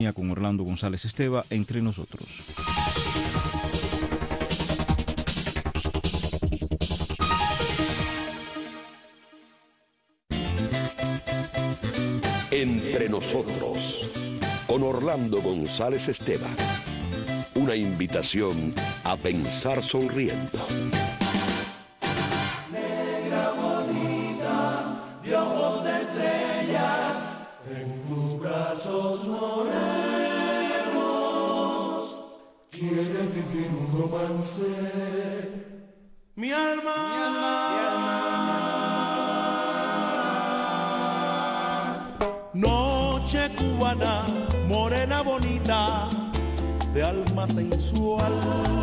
Con Orlando González Esteva, Entre Nosotros. Entre Nosotros, con Orlando González Esteva. Una invitación a pensar sonriendo. Negra bonita, de ojos de estrellas, en tus brazos morenos, quiere vivir un romance. Mi alma, noche cubana, morena bonita, de alma sensual,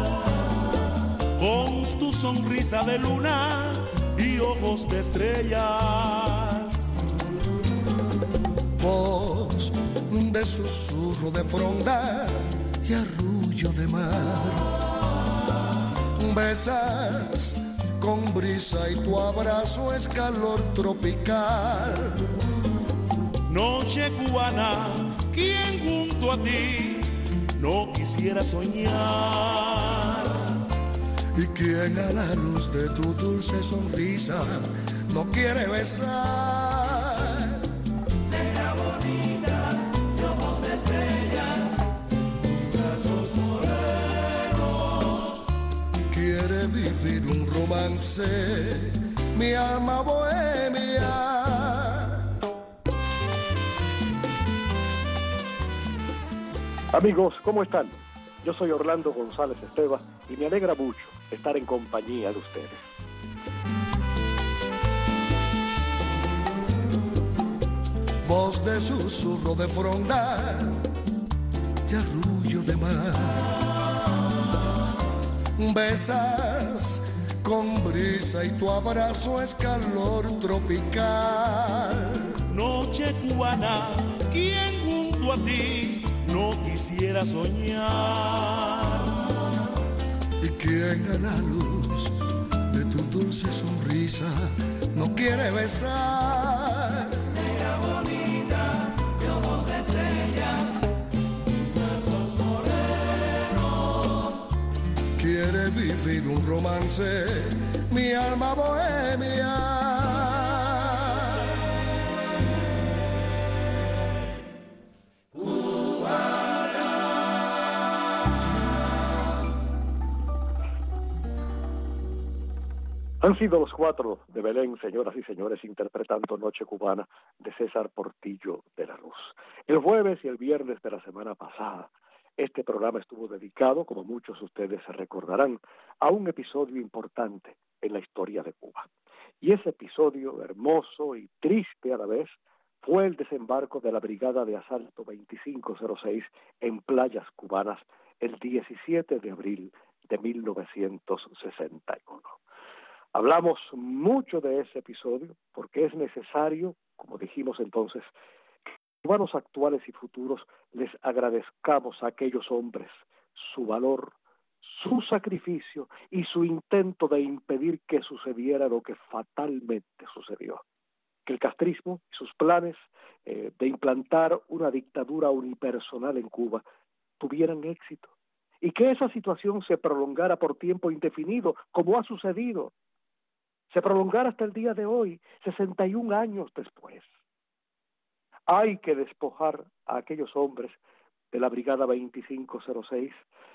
con tu sonrisa de luna y ojos de estrellas. Voz de susurro de fronda y arrullo de mar. Besas con brisa y tu abrazo es calor tropical. Noche cubana, ¿quién junto a ti no quisiera soñar? ¿Y quién a la luz de tu dulce sonrisa no quiere besar? Negra bonita, de ojos de estrellas, tus brazos morenos. Quiere vivir un romance, mi alma bohemia. Amigos, ¿cómo están? Yo soy Orlando González Esteva y me alegra mucho estar en compañía de ustedes. Voz de susurro de fronda y arrullo de mar. Besas con brisa y tu abrazo es calor tropical. Noche cubana, ¿quién junto a ti no quisiera soñar? ¿Y quién a la luz de tu dulce sonrisa no quiere besar? Negra bonita, de ojos de estrellas, tus brazos morenos. Quiere vivir un romance, mi alma bohemia. Han sido los cuatro de Belén, señoras y señores, interpretando Noche Cubana de César Portillo de la Luz. El jueves y el viernes de la semana pasada, este programa estuvo dedicado, como muchos de ustedes se recordarán, a un episodio importante en la historia de Cuba. Y ese episodio, hermoso y triste a la vez, fue el desembarco de la Brigada de Asalto 2506 en playas cubanas el 17 de abril de 1961. Hablamos mucho de ese episodio porque es necesario, como dijimos entonces, que los cubanos actuales y futuros les agradezcamos a aquellos hombres su valor, su sacrificio y su intento de impedir que sucediera lo que fatalmente sucedió. Que el castrismo y sus planes de implantar una dictadura unipersonal en Cuba tuvieran éxito y que esa situación se prolongara por tiempo indefinido, como ha sucedido. Se prolongara hasta el día de hoy, 61 años después. Hay que despojar a aquellos hombres de la Brigada 2506,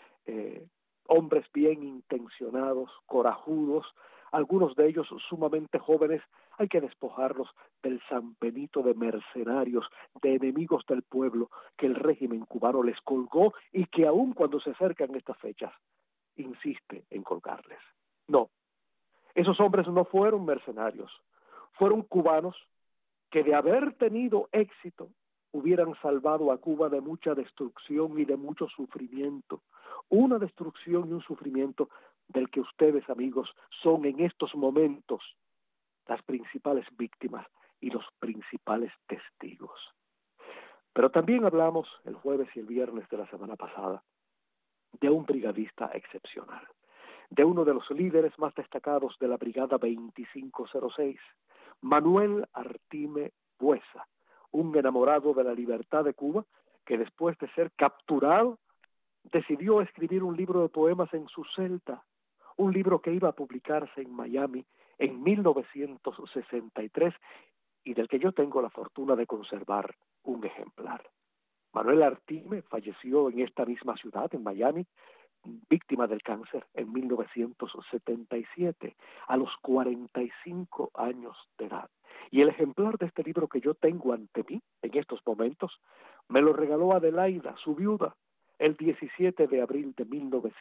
hombres bien intencionados, corajudos, algunos de ellos sumamente jóvenes. Hay que despojarlos del San Benito de mercenarios, de enemigos del pueblo que el régimen cubano les colgó y que aun cuando se acercan estas fechas, insiste en colgarles. No. Esos hombres no fueron mercenarios, fueron cubanos que de haber tenido éxito hubieran salvado a Cuba de mucha destrucción y de mucho sufrimiento. Una destrucción y un sufrimiento del que ustedes, amigos, son en estos momentos las principales víctimas y los principales testigos. Pero también hablamos el jueves y el viernes de la semana pasada de un brigadista excepcional, de uno de los líderes más destacados de la Brigada 2506, Manuel Artime Buesa, un enamorado de la libertad de Cuba que después de ser capturado, decidió escribir un libro de poemas en su celda, un libro que iba a publicarse en Miami en 1963 y del que yo tengo la fortuna de conservar un ejemplar. Manuel Artime falleció en esta misma ciudad, en Miami, víctima del cáncer en 1977, a los 45 años de edad. Y el ejemplar de este libro que yo tengo ante mí en estos momentos, me lo regaló Adelaida, su viuda, el 17 de abril de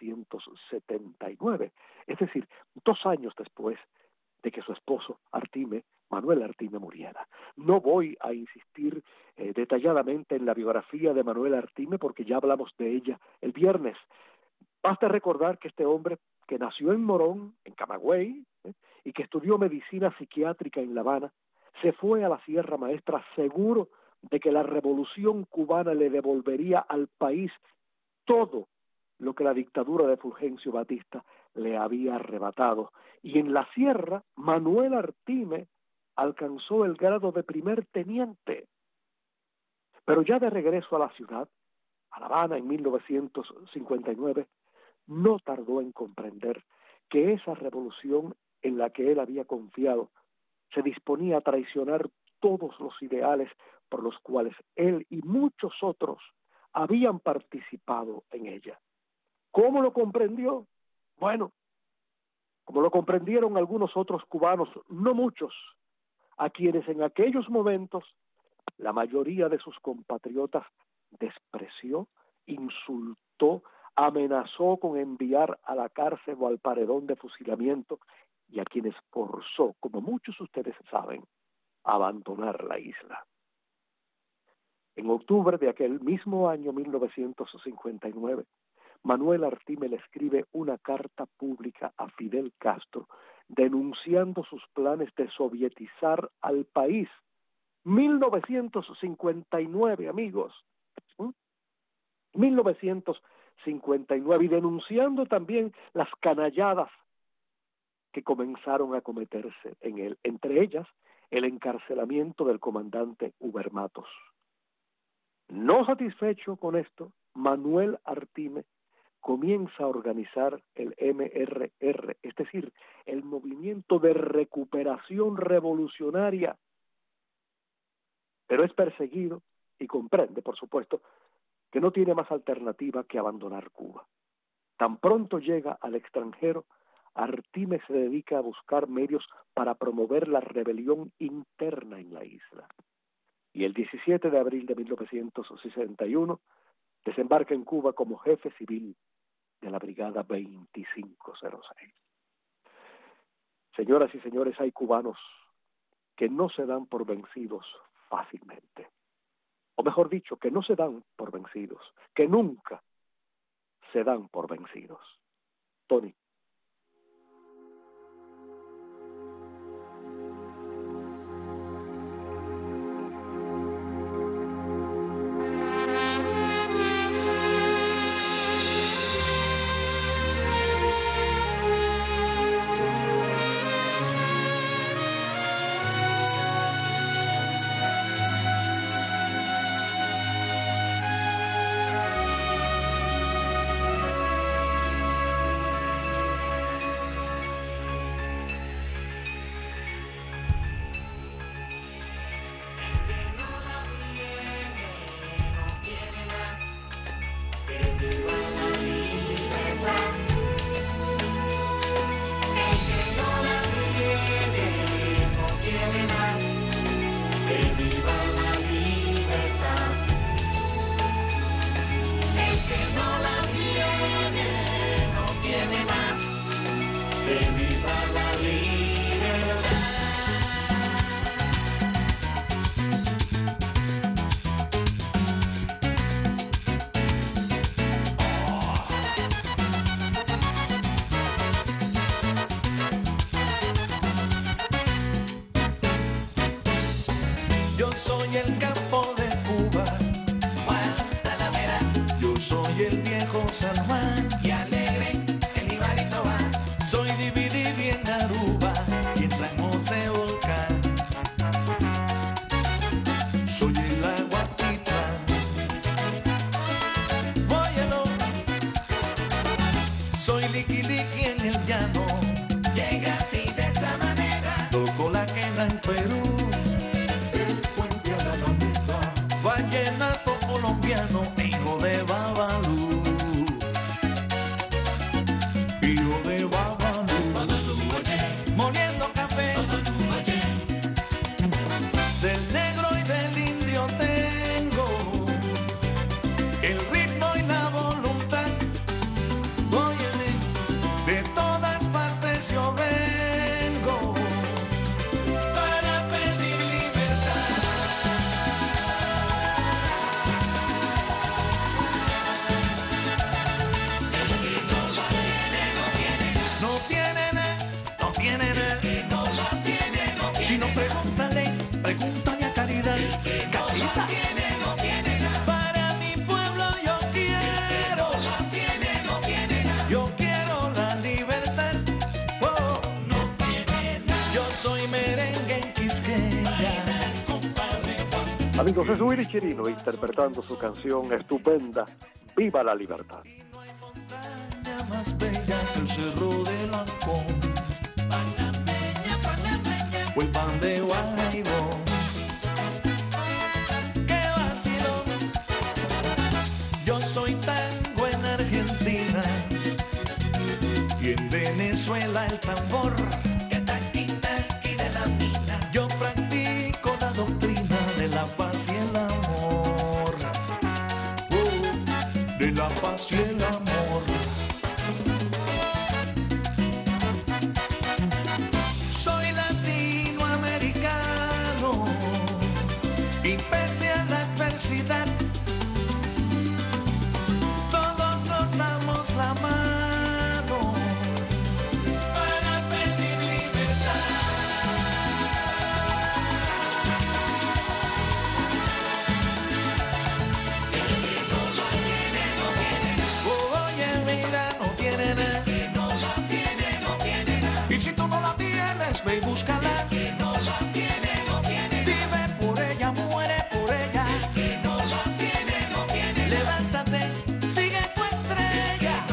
1979, es decir, 2 años después de que su esposo Artime, Manuel Artime, muriera. No voy a insistir detalladamente en la biografía de Manuel Artime porque ya hablamos de ella el viernes. Basta recordar que este hombre, que nació en Morón, en Camagüey, y que estudió medicina psiquiátrica en La Habana, se fue a la Sierra Maestra seguro de que la revolución cubana le devolvería al país todo lo que la dictadura de Fulgencio Batista le había arrebatado. Y en la sierra, Manuel Artime alcanzó el grado de primer teniente. Pero ya de regreso a la ciudad, a La Habana en 1959, no tardó en comprender que esa revolución en la que él había confiado se disponía a traicionar todos los ideales por los cuales él y muchos otros habían participado en ella. ¿Cómo lo comprendió? Bueno, como lo comprendieron algunos otros cubanos, no muchos, a quienes en aquellos momentos la mayoría de sus compatriotas despreció, insultó, amenazó con enviar a la cárcel o al paredón de fusilamiento y a quienes forzó, como muchos de ustedes saben, a abandonar la isla. En octubre de aquel mismo año 1959, Manuel Artime le escribe una carta pública a Fidel Castro denunciando sus planes de sovietizar al país. 1959, amigos. 1959, y denunciando también las canalladas que comenzaron a cometerse en él, entre ellas el encarcelamiento del comandante Huber Matos. No satisfecho con esto, Manuel Artime comienza a organizar el MRR, es decir, el Movimiento de Recuperación Revolucionaria, pero es perseguido y comprende, por supuesto, que no tiene más alternativa que abandonar Cuba. Tan pronto llega al extranjero, Artime se dedica a buscar medios para promover la rebelión interna en la isla. Y el 17 de abril de 1961 desembarca en Cuba como jefe civil de la Brigada 2506. Señoras y señores, hay cubanos que no se dan por vencidos fácilmente. O mejor dicho, que no se dan por vencidos, que nunca se dan por vencidos. Tony. Soy el campo de Cuba, Guantanamera. Yo soy el viejo San Juan, y alegre el Ibarito va. Soy Dividivi en Aruba y en San José Volcán. Soy el Aguatitlán, americano, hijo de Babalú. Hijo de Babalú, moliendo café. Del negro y del indio tengo el ritmo y la voluntad. Óyeme, de todas partes yo vengo para pedir libertad. No tiene nada, no tiene nada. Si no, pregúntale a Caridad. Cachita. Para mi pueblo yo quiero. Yo quiero la libertad. Oh, yo soy merengue en Quisqueya. Amigos, es Willy Chirino interpretando su canción estupenda, Viva la Libertad. No hay montaña más bella que el cerro del Ancón. O el pan de Guaybó. ¡Qué vacilón! Yo soy tango en Argentina y en Venezuela el tambor. Que taqui taqui de la mina. Yo practico la doctrina de la paz y el amor. De la paz y el amor. Soy latinoamericano y pese a la adversidad, todos nos damos la mano para pedir libertad. Oye, mira, no tiene nada. Y si tú no la tienes, ve y búscala. Vive por ella, muere por ella. Levántate, sigue tu estrella.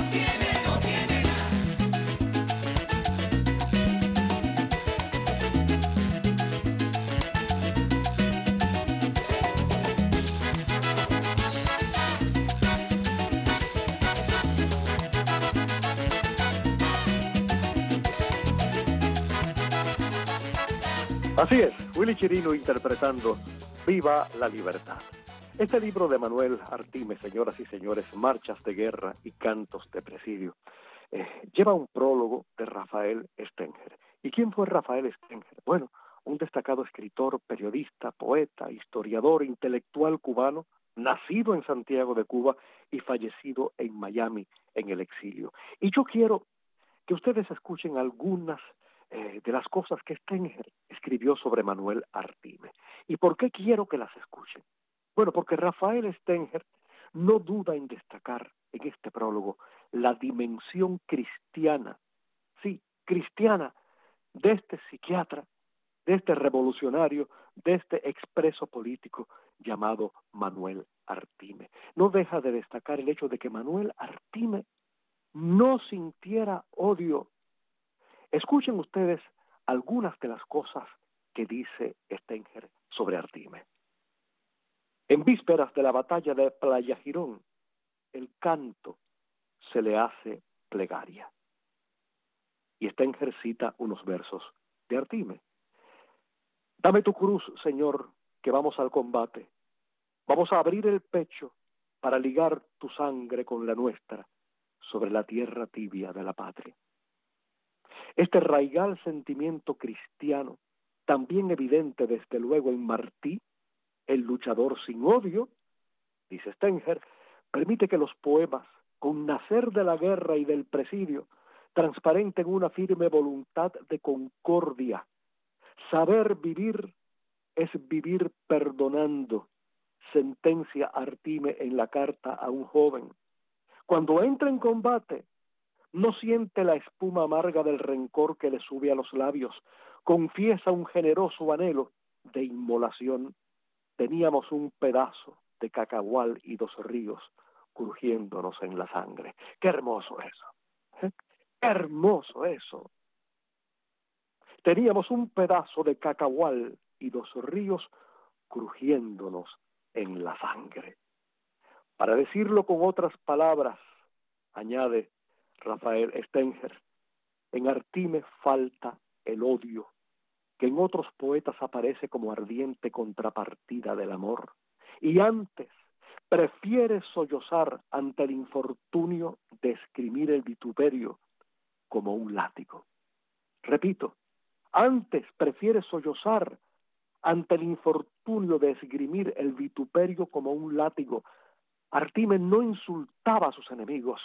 Así es, Willy Chirino interpretando Viva la Libertad. Este libro de Manuel Artime, señoras y señores, Marchas de Guerra y Cantos de Presidio, lleva un prólogo de Rafael Stenger. ¿Y quién fue Rafael Stenger? Bueno, un destacado escritor, periodista, poeta, historiador, intelectual cubano, nacido en Santiago de Cuba y fallecido en Miami en el exilio. Y yo quiero que ustedes escuchen algunas de las cosas que Stenger escribió sobre Manuel Artime. ¿Y por qué quiero que las escuchen? Bueno, porque Rafael Stenger no duda en destacar en este prólogo la dimensión cristiana, sí, cristiana, de este psiquiatra, de este revolucionario, de este expreso político llamado Manuel Artime. No deja de destacar el hecho de que Manuel Artime no sintiera odio. Escuchen ustedes algunas de las cosas que dice Stenger sobre Artime. En vísperas de la batalla de Playa Girón, el canto se le hace plegaria. Y Stenger cita unos versos de Artime. Dame tu cruz, Señor, que vamos al combate. Vamos a abrir el pecho para ligar tu sangre con la nuestra sobre la tierra tibia de la patria. Este raigal sentimiento cristiano, también evidente desde luego en Martí, el luchador sin odio, dice Stenger, permite que los poemas, con nacer de la guerra y del presidio, transparenten una firme voluntad de concordia. Saber vivir es vivir perdonando, sentencia Artime en la carta a un joven. Cuando entra en combate, no siente la espuma amarga del rencor que le sube a los labios, confiesa un generoso anhelo de inmolación. Teníamos un pedazo de cacahual y 2 ríos crujiéndonos en la sangre. ¡Qué hermoso eso! ¡Qué hermoso eso! Teníamos un pedazo de cacahual y 2 ríos crujiéndonos en la sangre. Para decirlo con otras palabras, añade Rafael Stenger, en Artime falta el odio, que en otros poetas aparece como ardiente contrapartida del amor, y antes prefiere sollozar ante el infortunio de esgrimir el vituperio como un látigo. Repito, antes prefiere sollozar ante el infortunio de esgrimir el vituperio como un látigo. Artime no insultaba a sus enemigos.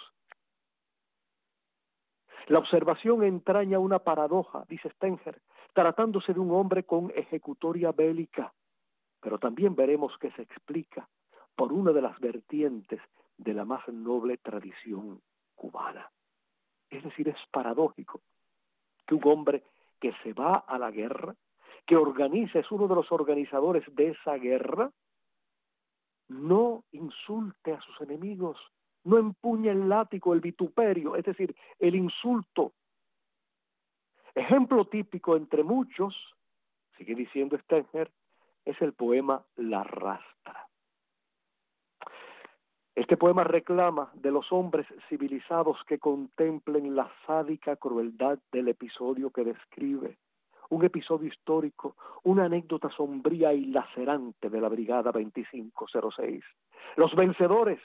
La observación entraña una paradoja, dice Stenger, tratándose de un hombre con ejecutoria bélica, pero también veremos que se explica por una de las vertientes de la más noble tradición cubana. Es decir, es paradójico que un hombre que se va a la guerra, que organiza, es uno de los organizadores de esa guerra, no insulte a sus enemigos, no empuñe el látigo, el vituperio, es decir, el insulto. Ejemplo típico entre muchos, sigue diciendo Stenger, es el poema La Rastra. Este poema reclama de los hombres civilizados que contemplen la sádica crueldad del episodio que describe, un episodio histórico, una anécdota sombría y lacerante de la Brigada 2506. Los vencedores,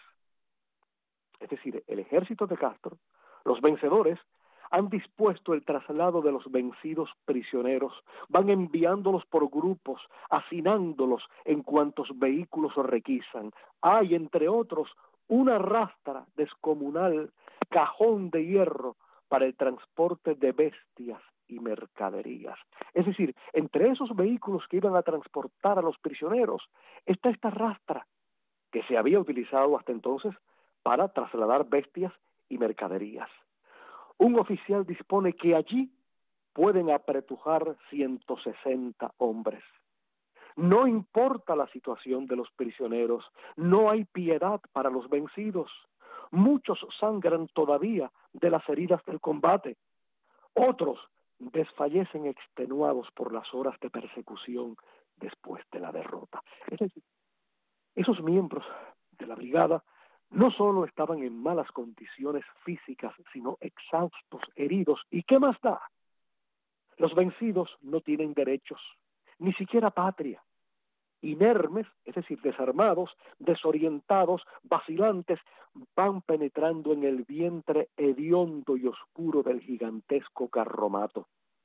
es decir, el ejército de Castro, los vencedores han dispuesto el traslado de los vencidos prisioneros, van enviándolos por grupos, hacinándolos en cuantos vehículos requisan. Hay, entre otros, una rastra descomunal, cajón de hierro para el transporte de bestias y mercaderías. Es decir, entre esos vehículos que iban a transportar a los prisioneros está esta rastra que se había utilizado hasta entonces para trasladar bestias y mercaderías. Un oficial dispone que allí pueden apretujar 160 hombres. No importa la situación de los prisioneros, no hay piedad para los vencidos. Muchos sangran todavía de las heridas del combate. Otros desfallecen extenuados por las horas de persecución después de la derrota. Es decir, esos miembros de la brigada no solo estaban en malas condiciones físicas, sino exhaustos, heridos. ¿Y qué más da? Los vencidos no tienen derechos, ni siquiera patria. Inermes, es decir, desarmados, desorientados, vacilantes, van penetrando en el vientre hediondo y oscuro del gigantesco carromato.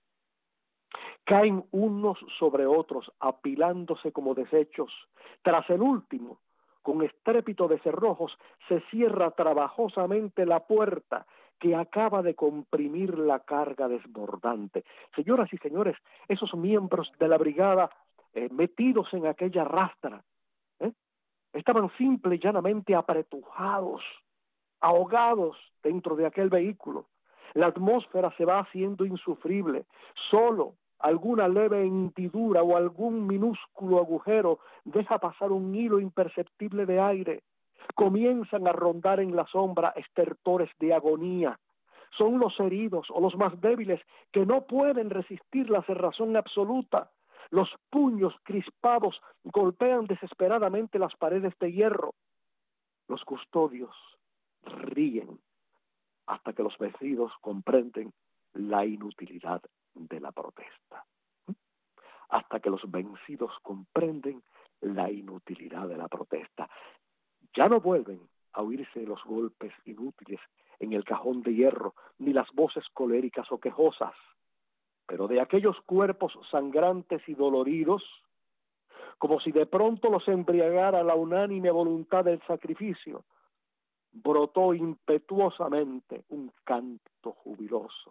Caen unos sobre otros, apilándose como desechos. Tras el último, con estrépito de cerrojos, se cierra trabajosamente la puerta que acaba de comprimir la carga desbordante. Señoras y señores, esos miembros de la brigada metidos en aquella rastra, estaban simple y llanamente apretujados, ahogados dentro de aquel vehículo. La atmósfera se va haciendo insufrible. Solo alguna leve hendidura o algún minúsculo agujero deja pasar un hilo imperceptible de aire. Comienzan a rondar en la sombra estertores de agonía. Son los heridos o los más débiles que no pueden resistir la cerrazón absoluta. Los puños crispados golpean desesperadamente las paredes de hierro. Los custodios ríen hasta que los vencidos comprenden la inutilidad de la protesta. Hasta que los vencidos comprenden la inutilidad de la protesta. Ya no vuelven a oírse los golpes inútiles en el cajón de hierro, ni las voces coléricas o quejosas, pero de aquellos cuerpos sangrantes y doloridos, como si de pronto los embriagara la unánime voluntad del sacrificio, brotó impetuosamente un canto jubiloso.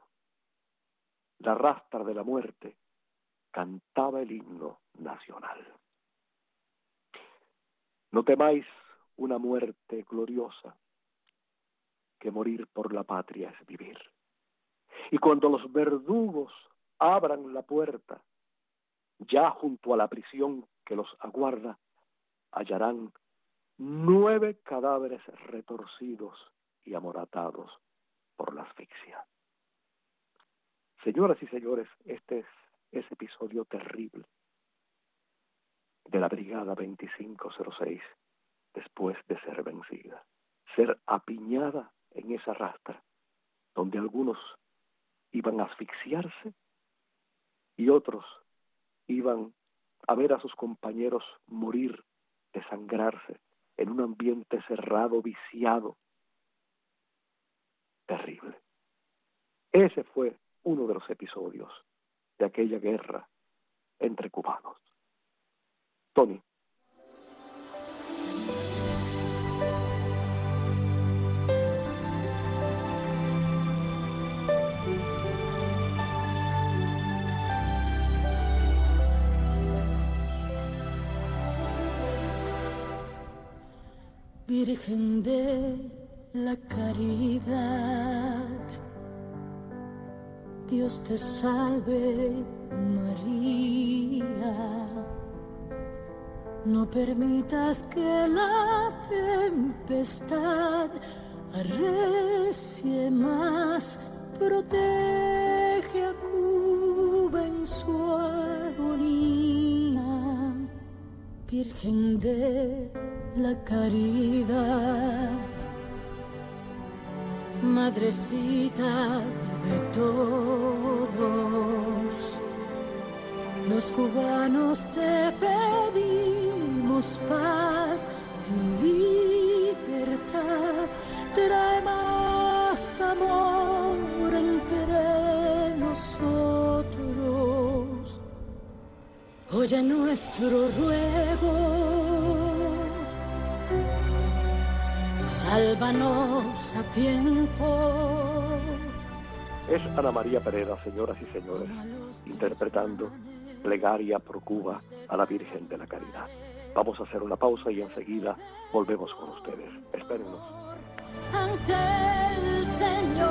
La rastra de la muerte cantaba el himno nacional. No temáis una muerte gloriosa, que morir por la patria es vivir. Y cuando los verdugos abran la puerta, ya junto a la prisión que los aguarda, hallarán 9 cadáveres retorcidos y amoratados por la asfixia. Señoras y señores, este es ese episodio terrible de la Brigada 2506 después de ser vencida, ser apiñada en esa rastra, donde algunos iban a asfixiarse y otros iban a ver a sus compañeros morir, desangrarse, en un ambiente cerrado, viciado, terrible. Ese fue uno de los episodios de aquella guerra entre cubanos. Tony. Virgen de la caridad, Dios te salve María, no permitas que la tempestad arrecie más, protege a Cuba en su agonía, Virgen de la caridad, madrecita de todos, los cubanos te pedimos paz y libertad, trae más amor entre nosotros, oye nuestro ruego. Sálvanos a tiempo. Es Ana María Pereda, señoras y señores, interpretando Plegaria por Cuba a la Virgen de la Caridad. Vamos a hacer una pausa y enseguida volvemos con ustedes. Espérennos. Ante el Señor,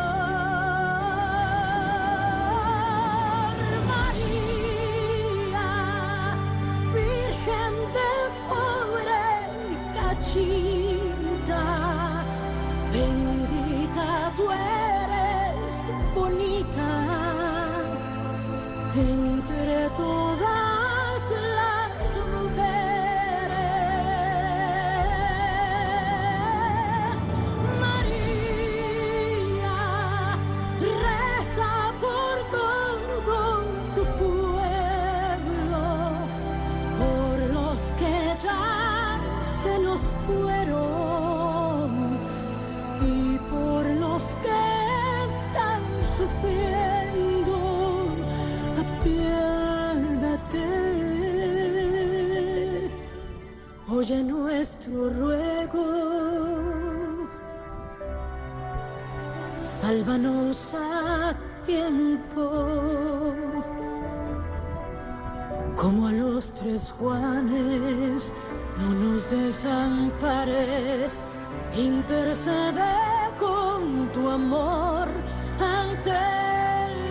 María, Virgen del pobre cachín. Bendita tú eres, bonita, entre todas las mujeres. María, reza por todo tu pueblo, por los que ya se nos fueron. Sufriendo, apiádate, oye nuestro ruego, sálvanos a tiempo, como a los tres Juanes, no nos desampares, intercede con tu amor ante el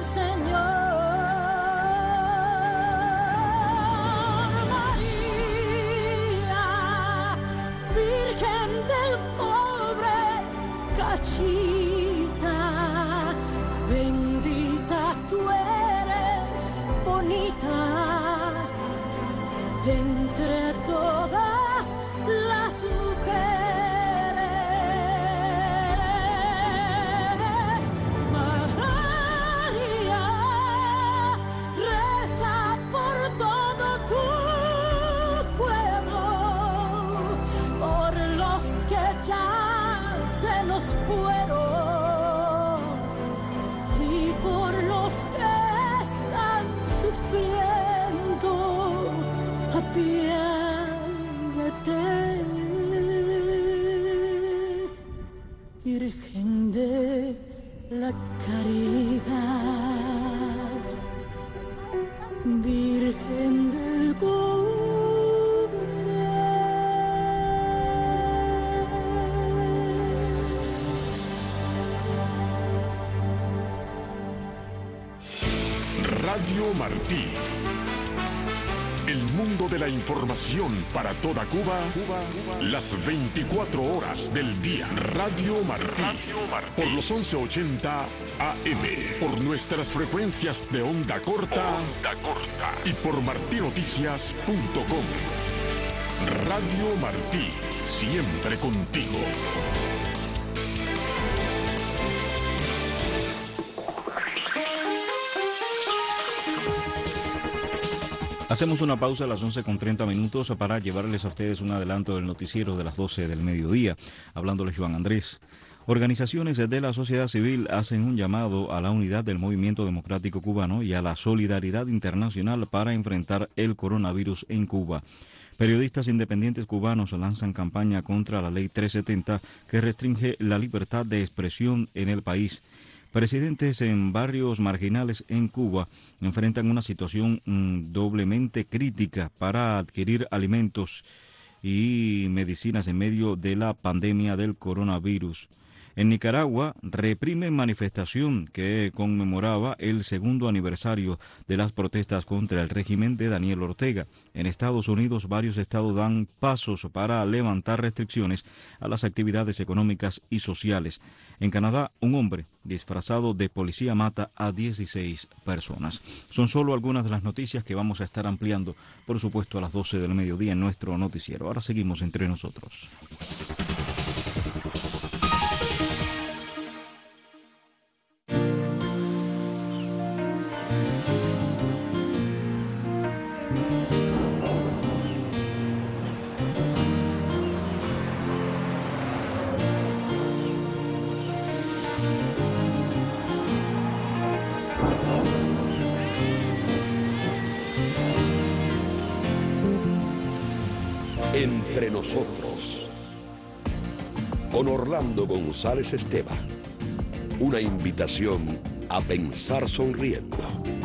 Señor. María, Virgen del pobre cachita, bendita tú eres, bonita, entre todas las mujeres. Virgen de la caridad, Virgen del pobre. Radio Martí. El mundo de la información para toda Cuba, las 24 horas del día. Radio Martí. Por los 1180 AM. Por nuestras frecuencias de onda corta. Y por martinoticias.com. Radio Martí. siempre contigo. Hacemos una pausa a las 11:30 para llevarles a ustedes un adelanto del noticiero de las 12 del mediodía, hablándoles Juan Andrés. Organizaciones de la sociedad civil hacen un llamado a la unidad del movimiento democrático cubano y a la solidaridad internacional para enfrentar el coronavirus en Cuba. Periodistas independientes cubanos lanzan campaña contra la Ley 370 que restringe la libertad de expresión en el país. Presidentes en barrios marginales en Cuba enfrentan una situación doblemente crítica para adquirir alimentos y medicinas en medio de la pandemia del coronavirus. En Nicaragua reprimen manifestación que conmemoraba el segundo aniversario de las protestas contra el régimen de Daniel Ortega. En Estados Unidos, varios estados dan pasos para levantar restricciones a las actividades económicas y sociales. En Canadá, un hombre disfrazado de policía mata a 16 personas. Son solo algunas de las noticias que vamos a estar ampliando, por supuesto, a las 12 del mediodía en nuestro noticiero. Ahora seguimos entre nosotros. Entre nosotros, con Orlando González Esteban, una invitación a pensar sonriendo.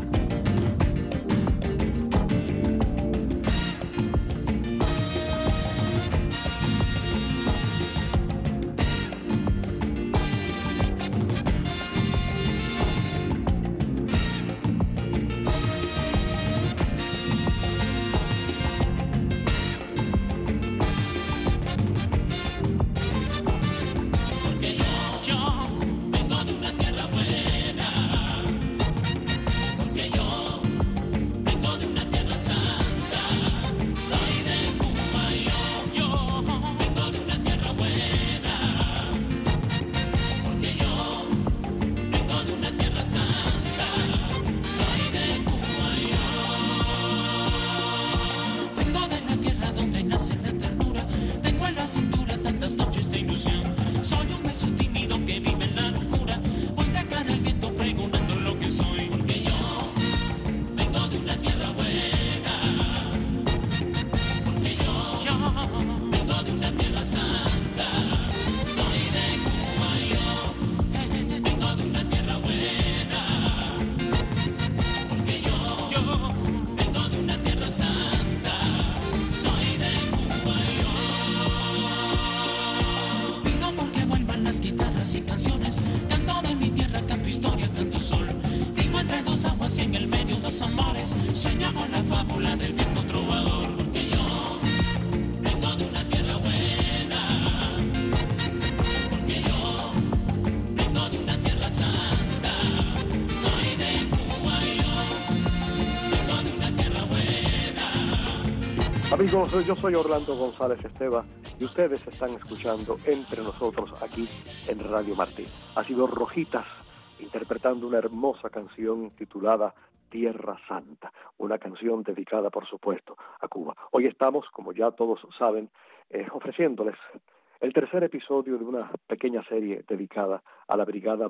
Amigos, yo soy Orlando González Esteban y ustedes están escuchando Entre Nosotros aquí en Radio Martí. Ha sido Rojitas interpretando una hermosa canción titulada Tierra Santa, una canción dedicada, por supuesto, a Cuba. Hoy estamos, como ya todos saben, ofreciéndoles el tercer episodio de una pequeña serie dedicada a la Brigada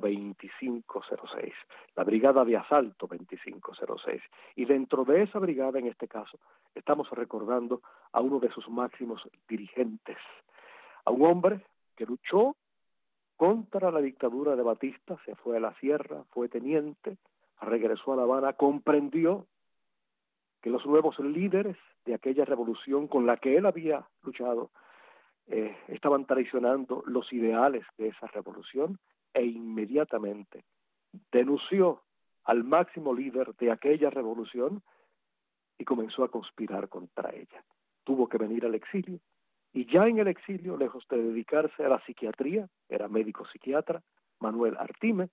2506, la Brigada de Asalto 2506. Y dentro de esa brigada, en este caso, estamos recordando a uno de sus máximos dirigentes, a un hombre que luchó contra la dictadura de Batista, se fue a la sierra, fue teniente, regresó a La Habana, comprendió que los nuevos líderes de aquella revolución con la que él había luchado estaban traicionando los ideales de esa revolución e inmediatamente denunció al máximo líder de aquella revolución y comenzó a conspirar contra ella. Tuvo que venir al exilio y ya en el exilio, lejos de dedicarse a la psiquiatría, era médico psiquiatra, Manuel Artime,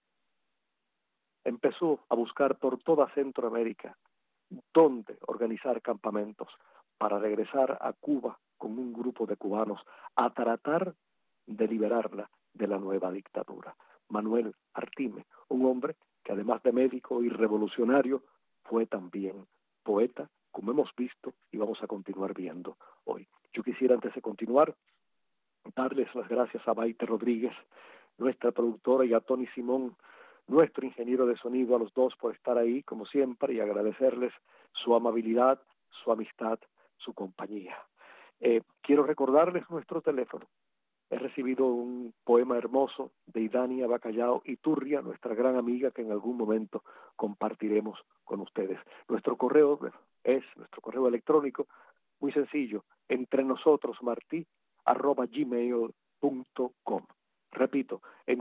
empezó a buscar por toda Centroamérica dónde organizar campamentos para regresar a Cuba con un grupo de cubanos a tratar de liberarla de la nueva dictadura. Manuel Artime, un hombre que además de médico y revolucionario, fue también poeta, como hemos visto y vamos a continuar viendo hoy. Yo quisiera, antes de continuar, darles las gracias a Maite Rodríguez, nuestra productora, y a Tony Simón, nuestro ingeniero de sonido, a los dos por estar ahí, como siempre, y agradecerles su amabilidad, su amistad, su compañía. Quiero recordarles nuestro teléfono. He recibido un poema hermoso de Idania Bacallao Iturria, nuestra gran amiga, que en algún momento compartiremos con ustedes. Nuestro correo electrónico, muy sencillo, entrenosotros@gmail.com. Repito,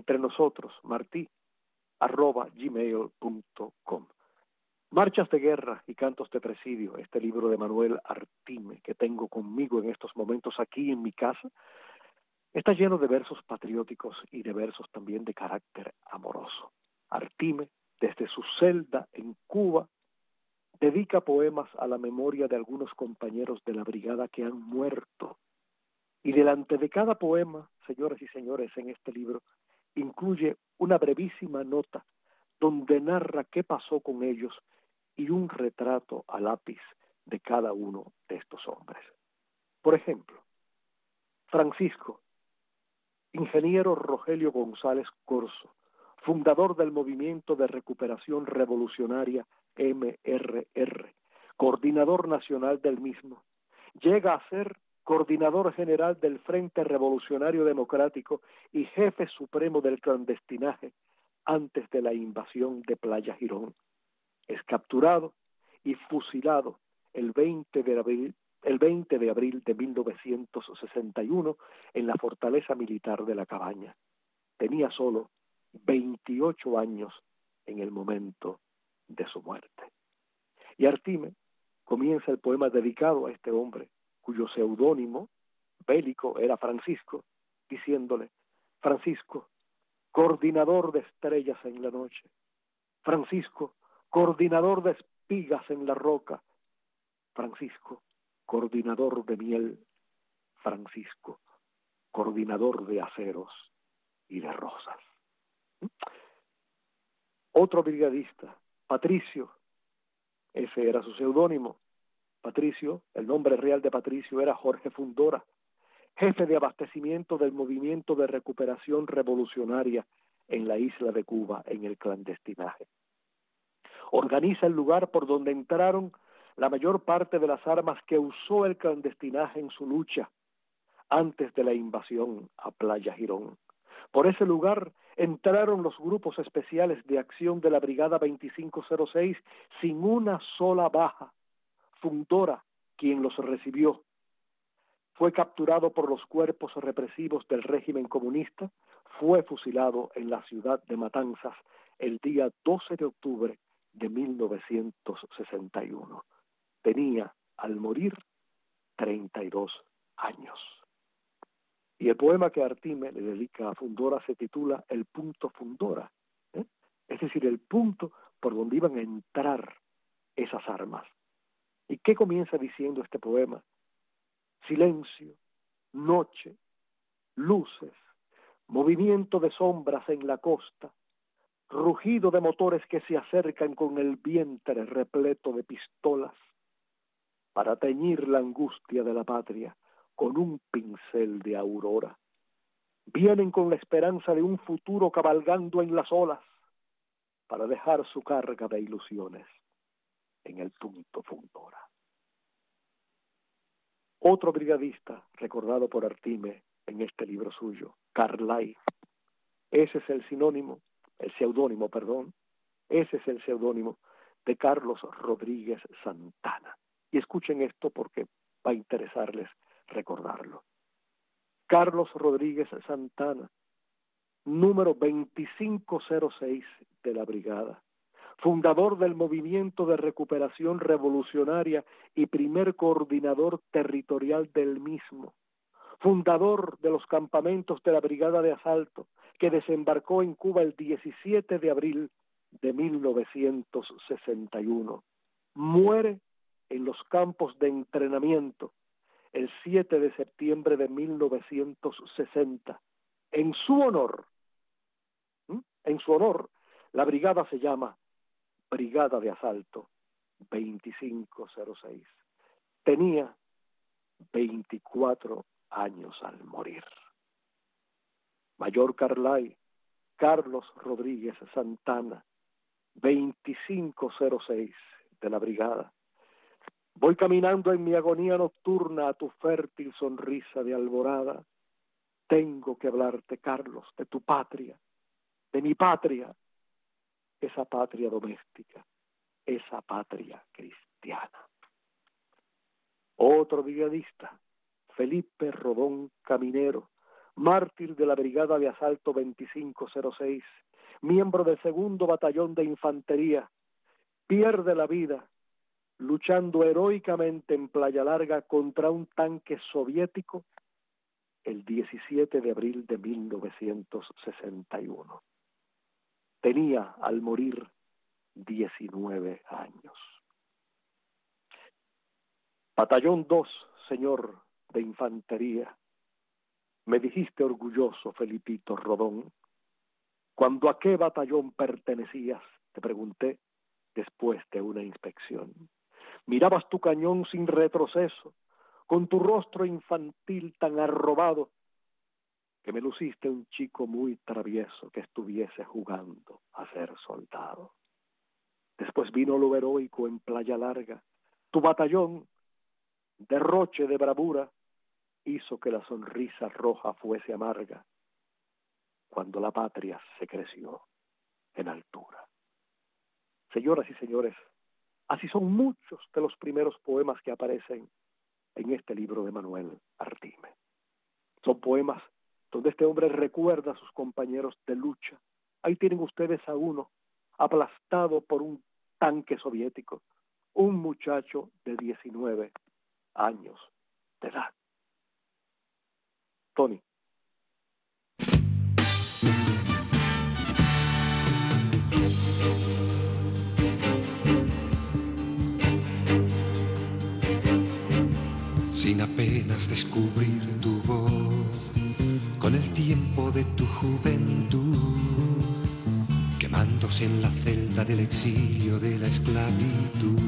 entrenosotros@gmail.com. Marchas de guerra y cantos de presidio, este libro de Manuel Artime, que tengo conmigo en estos momentos aquí en mi casa, está lleno de versos patrióticos y de versos también de carácter amoroso. Artime, desde su celda en Cuba, dedica poemas a la memoria de algunos compañeros de la brigada que han muerto. Y delante de cada poema, señoras y señores, en este libro, incluye una brevísima nota donde narra qué pasó con ellos y un retrato a lápiz de cada uno de estos hombres. Por ejemplo, Francisco, ingeniero Rogelio González Corso, fundador del Movimiento de Recuperación Revolucionaria MRR, coordinador nacional del mismo, llega a ser coordinador general del Frente Revolucionario Democrático y jefe supremo del clandestinaje antes de la invasión de Playa Girón. Es capturado y fusilado el 20 de abril de 1961 en la fortaleza militar de La Cabaña. Tenía solo 28 años en el momento de su muerte. Y Artime comienza el poema dedicado a este hombre, cuyo seudónimo bélico era Francisco, diciéndole: Francisco, coordinador de estrellas en la noche; Francisco, coordinador de espigas en la roca; Francisco, coordinador de miel; Francisco, coordinador de aceros y de rosas. Otro brigadista, Patricio, ese era su seudónimo. Patricio, el nombre real de Patricio era Jorge Fundora, jefe de abastecimiento del Movimiento de Recuperación Revolucionaria en la isla de Cuba, en el clandestinaje. Organiza el lugar por donde entraron la mayor parte de las armas que usó el clandestinaje en su lucha antes de la invasión a Playa Girón. Por ese lugar entraron los grupos especiales de acción de la Brigada 2506 sin una sola baja. Fundora, quien los recibió, fue capturado por los cuerpos represivos del régimen comunista, fue fusilado en la ciudad de Matanzas el día 12 de octubre de 1961. Tenía, al morir, 32 años. Y el poema que Artime le dedica a Fundora se titula El punto Fundora, es decir, el punto por donde iban a entrar esas armas. ¿Y qué comienza diciendo este poema? Silencio, noche, luces, movimiento de sombras en la costa, rugido de motores que se acercan con el vientre repleto de pistolas, para teñir la angustia de la patria con un pincel de aurora. Vienen con la esperanza de un futuro cabalgando en las olas, para dejar su carga de ilusiones en el punto Fundora. Otro brigadista recordado por Artime en este libro suyo, Carlay. Ese es el seudónimo de Carlos Rodríguez Santana. Y escuchen esto porque va a interesarles recordarlo. Carlos Rodríguez Santana, número 2506 de la brigada, fundador del Movimiento de Recuperación Revolucionaria y primer coordinador territorial del mismo, fundador de los campamentos de la Brigada de Asalto, que desembarcó en Cuba el 17 de abril de 1961. Muere en los campos de entrenamiento el 7 de septiembre de 1960. En su honor, la brigada se llama Brigada de Asalto 2506. Tenía 24 años al morir. Mayor Carlay Carlos Rodríguez Santana, 2506 de la brigada. Voy caminando en mi agonía nocturna a tu fértil sonrisa de alborada. Tengo que hablarte, Carlos, de tu patria, de mi patria, esa patria doméstica, esa patria cristiana. Otro brigadista, Felipe Rodón Caminero, mártir de la Brigada de Asalto 2506, miembro del 2º Batallón de Infantería, pierde la vida luchando heroicamente en Playa Larga contra un tanque soviético el 17 de abril de 1961. Tenía al morir 19 años. Batallón 2, señor de Infantería. Me dijiste orgulloso, Felipito Rodón, ¿cuándo a qué batallón pertenecías? Te pregunté después de una inspección. Mirabas tu cañón sin retroceso, con tu rostro infantil tan arrobado, que me luciste un chico muy travieso que estuviese jugando a ser soldado. Después vino lo heroico en Playa Larga. Tu batallón, derroche de bravura, hizo que la sonrisa roja fuese amarga cuando la patria se creció en altura. Señoras y señores, así son muchos de los primeros poemas que aparecen en este libro de Manuel Artime. Son poemas donde este hombre recuerda a sus compañeros de lucha. Ahí tienen ustedes a uno aplastado por un tanque soviético, un muchacho de 19 años de edad. Tony. Sin apenas descubrir tu voz, con el tiempo de tu juventud, quemándose en la celda del exilio de la esclavitud,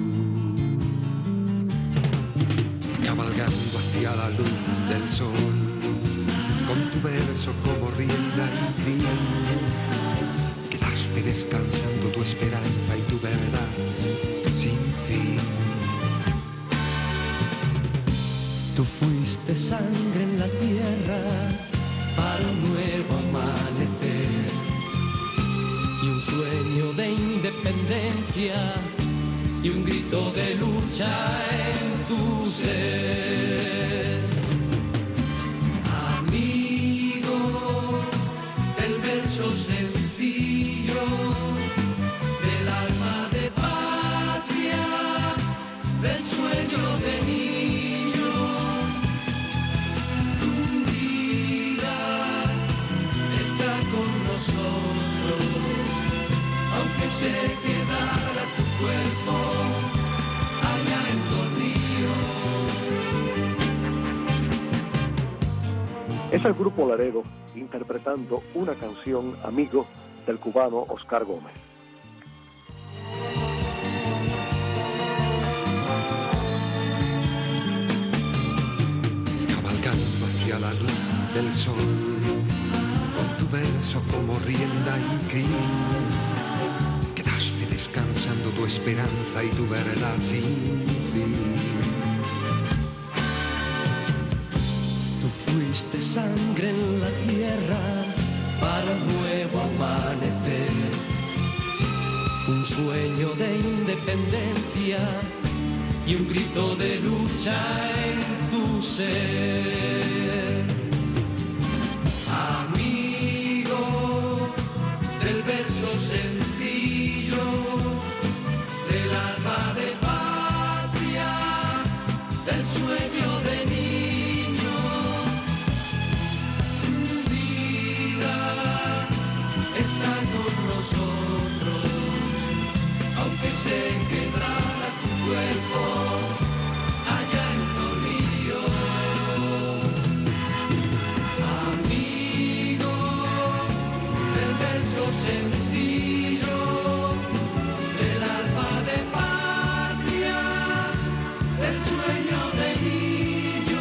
cabalgando hacia la luz del sol, con tu verso como rienda y crin, quedaste descansando tu esperanza y tu verdad sin fin. Tú fuiste sangre en la tierra para un nuevo amanecer y un sueño de independencia y un grito de lucha en tu ser. Amigo del verso sencillo, del alma de patria, del sueño de niño, tu vida está con nosotros, aunque se quedara tu cuerpo allá en Tornillo. Es el grupo Laredo interpretando una canción, Amigo, del cubano Oscar Gómez. Cabalgando hacia la luz del sol, con tu verso como rienda y crin, quedaste descansando tu esperanza y tu verdad sin fin. Tú fuiste sangre en la tierra para un nuevo amanecer, un sueño de independencia y un grito de lucha en tu ser. Amigo del verso sencillo, del alma de patria, del sueño de niño, tu vida está con nosotros, aunque se quebrara tu cuerpo allá en Tornillo. sencillo del alma de patria, del sueño de niño.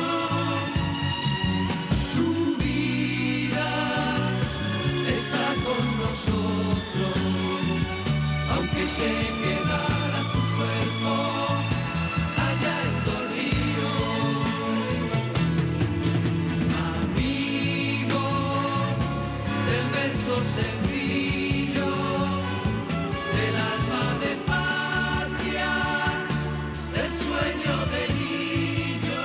Tu vida está con nosotros, aunque se quedara tu cuerpo allá en Dos Ríos. Amigo del verso sencillo, del alma de patria, del sueño de niño.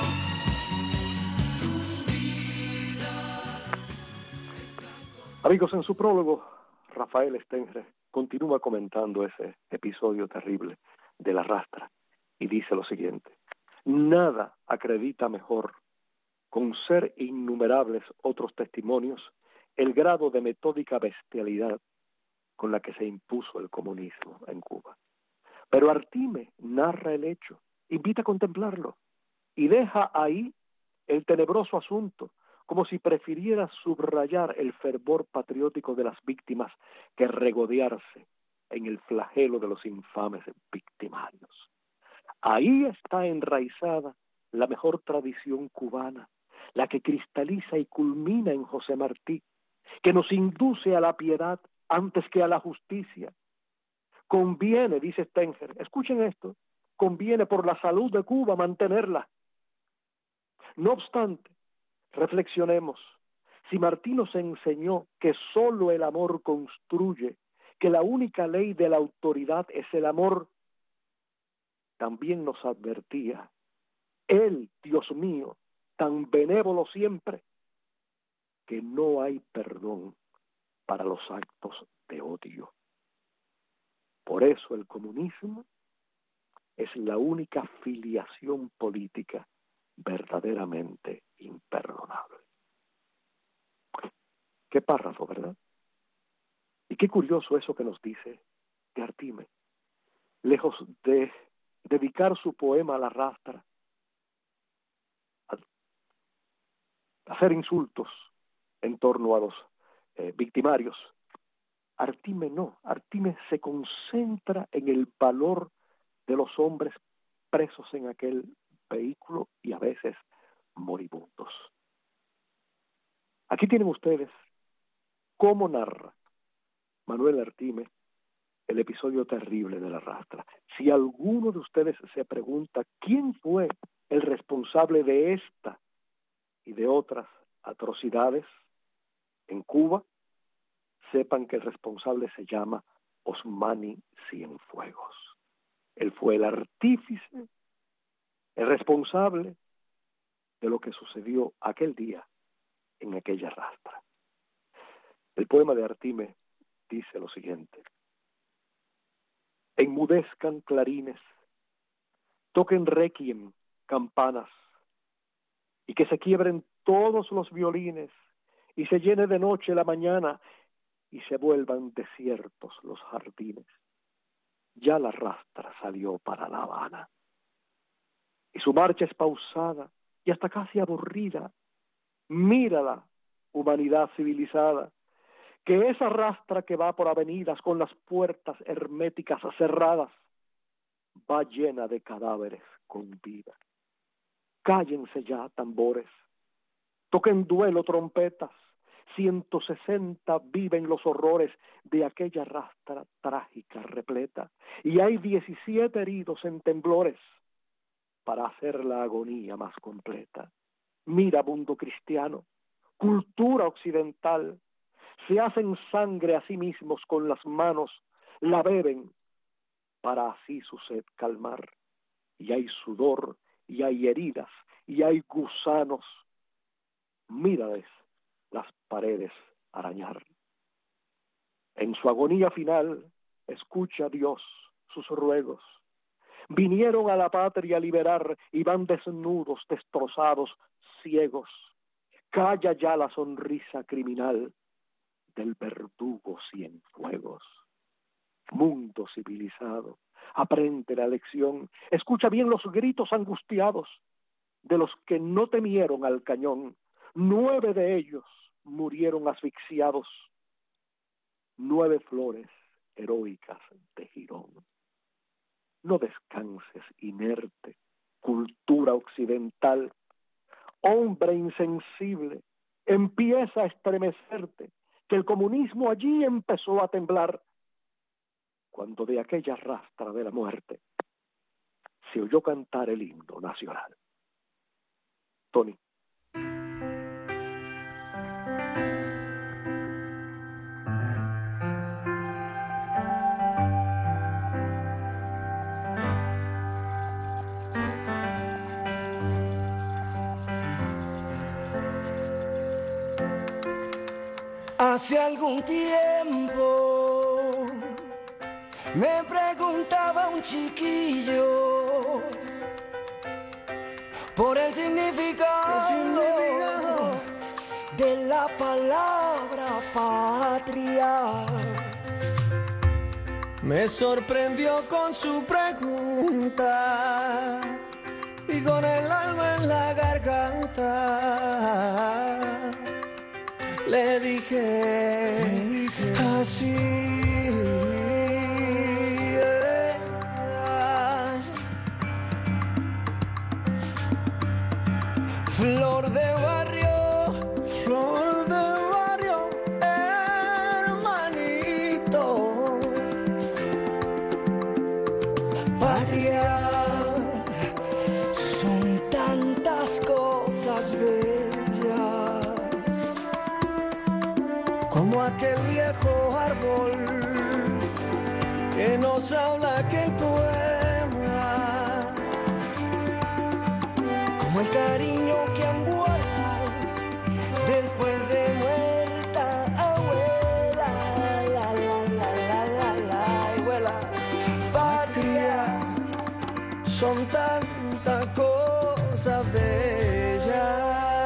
Tu vida está con... Amigos, en su prólogo, Rafael Stenger continúa comentando ese episodio terrible de la rastra y dice lo siguiente: nada acredita mejor, con ser innumerables otros testimonios, el grado de metódica bestialidad con la que se impuso el comunismo en Cuba. Pero Artime narra el hecho, invita a contemplarlo y deja ahí el tenebroso asunto, como si prefiriera subrayar el fervor patriótico de las víctimas que regodearse en el flagelo de los infames victimarios. Ahí está enraizada la mejor tradición cubana, la que cristaliza y culmina en José Martí, que nos induce a la piedad antes que a la justicia. Conviene, dice Stenger, escuchen esto, conviene por la salud de Cuba mantenerla. No obstante, reflexionemos, si Martí nos enseñó que solo el amor construye, que la única ley de la autoridad es el amor, también nos advertía, él, Dios mío, tan benévolo siempre, que no hay perdón para los actos de odio. Por eso el comunismo es la única filiación política verdaderamente imperdonable. Qué párrafo, ¿verdad? Y qué curioso eso que nos dice de Artime. Lejos de dedicar su poema a la rastra, a hacer insultos en torno a los victimarios, Artime no. Artime se concentra en el valor de los hombres presos en aquel vehículo y a veces moribundos. Aquí tienen ustedes cómo narra Manuel Artime el episodio terrible de la rastra. Si alguno de ustedes se pregunta quién fue el responsable de esta y de otras atrocidades en Cuba, sepan que el responsable se llama Osmani Cienfuegos. Él fue el artífice, el responsable de lo que sucedió aquel día en aquella rastra. El poema de Artime dice lo siguiente: enmudezcan clarines, toquen requiem campanas, y que se quiebren todos los violines, y se llene de noche la mañana, y se vuelvan desiertos los jardines. Ya la rastra salió para La Habana, y su marcha es pausada y hasta casi aburrida. Mírala, humanidad civilizada, que esa rastra que va por avenidas con las puertas herméticas cerradas va llena de cadáveres con vida. Cállense ya, tambores, toquen duelo trompetas, 160 viven los horrores de aquella rastra trágica repleta, y hay 17 heridos en temblores para hacer la agonía más completa. Mira, mundo cristiano, cultura occidental, se hacen sangre a sí mismos con las manos, la beben para así su sed calmar, y hay sudor, y hay heridas, y hay gusanos. Mírales las paredes arañar. En su agonía final, escucha Dios sus ruegos. Vinieron a la patria a liberar y van desnudos, destrozados, ciegos. Calla ya la sonrisa criminal del verdugo Cienfuegos. Mundo civilizado, aprende la lección, escucha bien los gritos angustiados de los que no temieron al cañón. 9 de ellos murieron asfixiados. 9 flores heroicas de Girón. No descanses inerte, cultura occidental, hombre insensible, empieza a estremecerte, que el comunismo allí empezó a temblar, cuando de aquella rastra de la muerte se oyó cantar el himno nacional. Tony. Hace algún tiempo me preguntaba un chiquillo por el significado de la palabra patria. Me sorprendió con su pregunta y con el alma en la garganta le dije así. Flor de barrio, hermanito. Patria, son tantas cosas bellas, como aquel viejo árbol que nos habla aquel poema, como el cariño que guardas después de muerta abuela, la abuela. Patria, son tantas cosas bellas.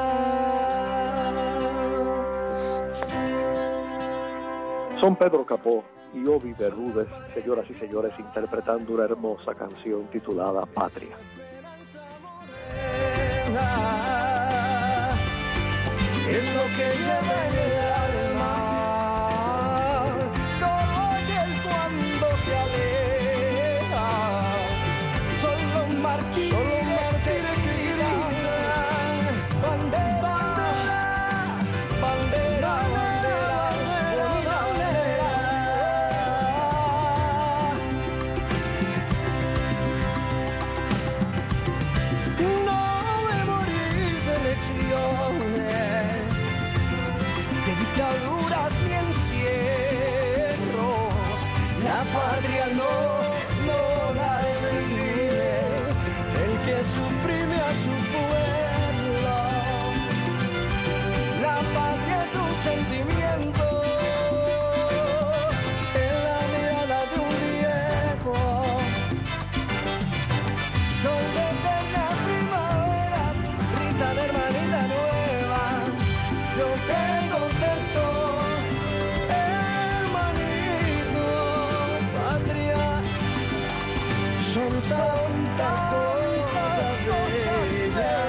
Son Pedro Capó y Obi Bermúdez, señoras y señores, interpretando una hermosa canción titulada Patria. Es lo que lleva en el alma todo aquel cuando se aleja. Solo mártires que gritan bandera, bandera, bandera, bandera. No memorice lecciones de dictaduras ni encierros. La patria no la revive el que suprime a su pueblo. La patria es un sentimiento en la mirada de un viejo. Sol de eterna primavera, risa de hermanita nueva. Yo te contesto, hermanito. Patria, son tantas cosas bellas.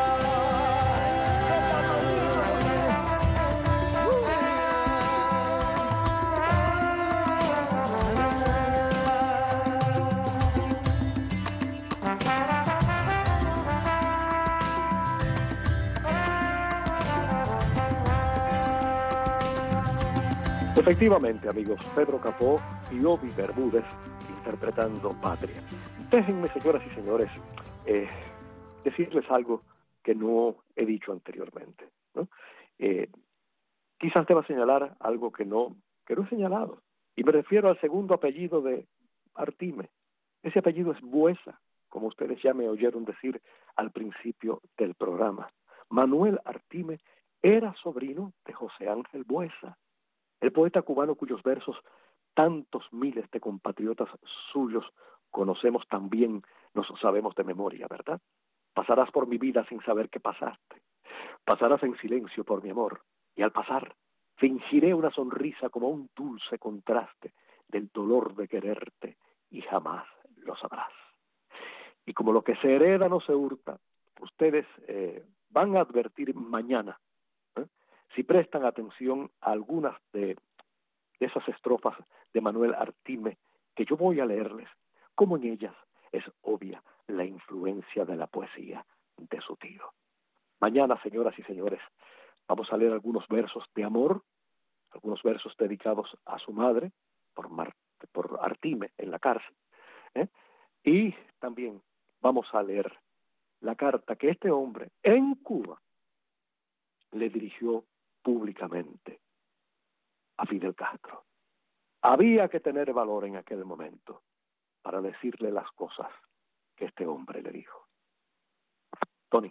Efectivamente, amigos, Pedro Capó y Obi Bermúdez interpretando Patria. Déjenme, señoras y señores, decirles algo que no he dicho anteriormente, ¿no? Quizás deba señalar algo que no he señalado, y me refiero al segundo apellido de Artime. Ese apellido es Buesa, como ustedes ya me oyeron decir al principio del programa. Manuel Artime era sobrino de José Ángel Buesa, el poeta cubano cuyos versos tantos miles de compatriotas suyos conocemos también, nos sabemos de memoria, ¿verdad? Pasarás por mi vida sin saber que pasaste, pasarás en silencio por mi amor, y al pasar fingiré una sonrisa como un dulce contraste del dolor de quererte, y jamás lo sabrás. Y como lo que se hereda no se hurta, ustedes van a advertir mañana, si prestan atención a algunas de de esas estrofas de Manuel Artime que yo voy a leerles, como en ellas es obvia la influencia de la poesía de su tío. Mañana, señoras y señores, vamos a leer algunos versos de amor, algunos versos dedicados a su madre por Artime en la cárcel, y también vamos a leer la carta que este hombre en Cuba le dirigió públicamente a Fidel Castro. Había que tener valor en aquel momento para decirle las cosas que este hombre le dijo. Tony.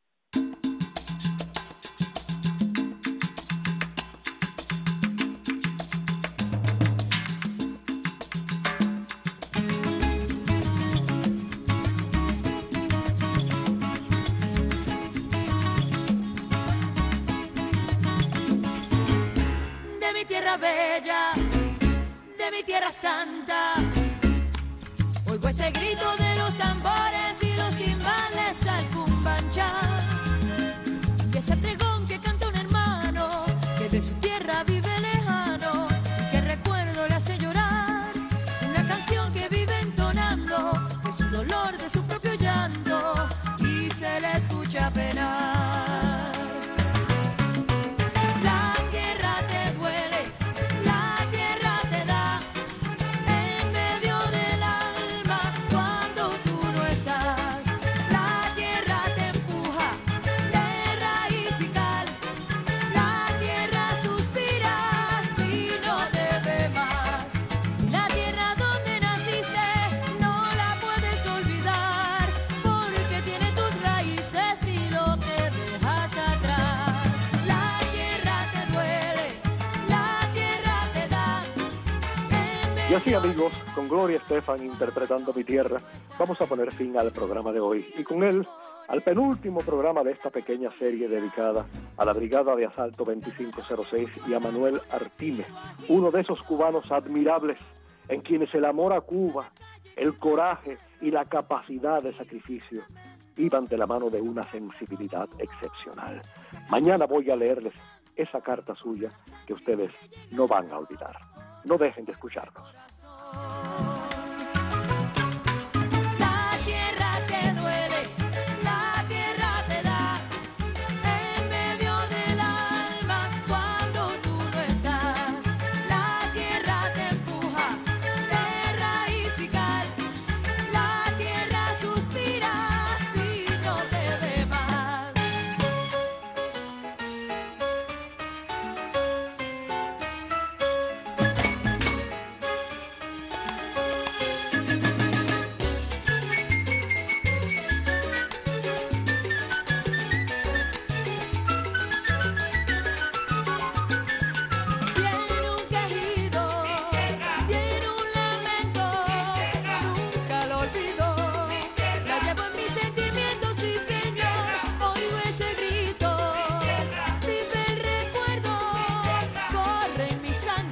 Tierra bella, de mi tierra santa, oigo ese grito de los tambores y los timbales al cumbanchá, y ese pregón que canta un hermano que de su tierra vive lejano y que recuerdo le hace llorar, una canción que vive entonando de su dolor, de su propio llanto, y se le escucha penar. Y así, amigos, con Gloria Estefan interpretando Mi Tierra, vamos a poner fin al programa de hoy. Y con él, al penúltimo programa de esta pequeña serie dedicada a la Brigada de Asalto 2506 y a Manuel Artime, uno de esos cubanos admirables en quienes el amor a Cuba, el coraje y la capacidad de sacrificio iban de la mano de una sensibilidad excepcional. Mañana voy a leerles esa carta suya que ustedes no van a olvidar. No dejen de escucharnos. La tierra te duele, la tierra te da, en medio del alma cuando tú no estás. La tierra te empuja de raíz y cal, la tierra suspira si no te ve más. Sangre